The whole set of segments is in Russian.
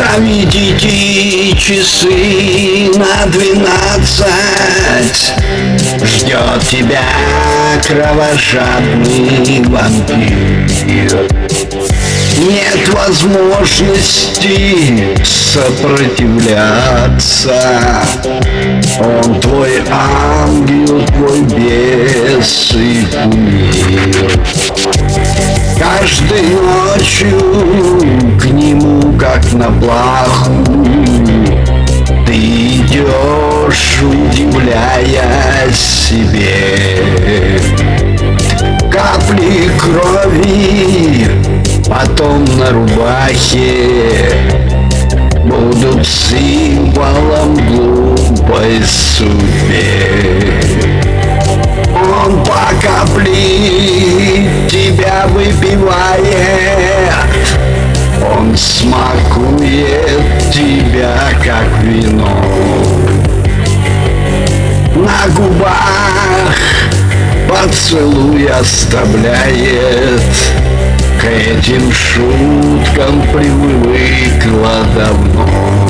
Заведите часы на 12. Ждет тебя кровожадный вампир. Нет возможности сопротивляться. Он твой ангел, твой бес и кумир. Каждой ночью к нему, как на плаху, ты идешь, удивляя себе. Капли крови потом на рубахе будут символом глупой судьбе. Он по капли тебя выпивает, он смакует тебя, как вино. На губах поцелуй оставляет, к этим шуткам привыкла давно.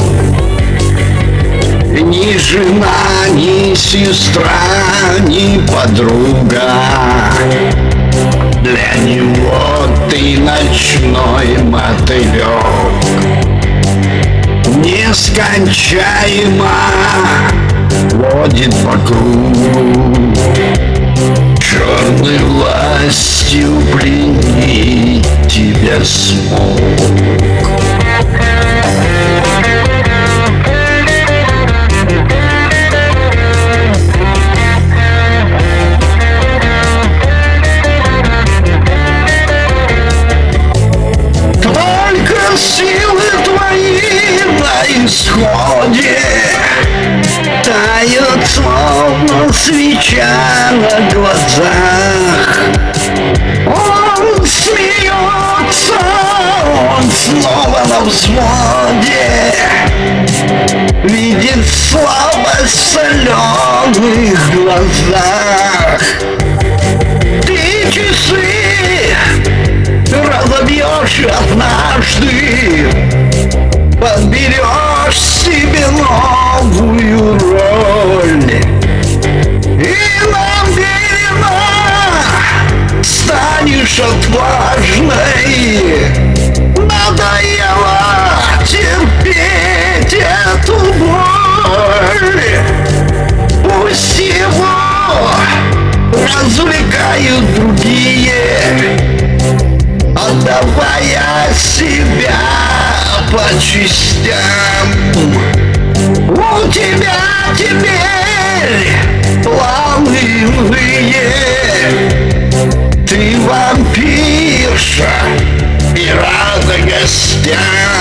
Ни жена, ни сестра, ни подруга, для него ты ночной мотылек. Нескончаемо водит по кругу, черной властью пленить тебя смог. Силы твои на исходе тают, словно свеча на глазах. Он смеется, он снова на взводе, видит слабость в соленых глазах. Ты часы разобьешь однажды, подберешь себе новую роль, и намеренно станешь отважной. Надоело терпеть эту боль. Пусть его развлекают другие, отдавая себя по частям. У тебя теперь планы иные. Ты вампирша и рада гостям.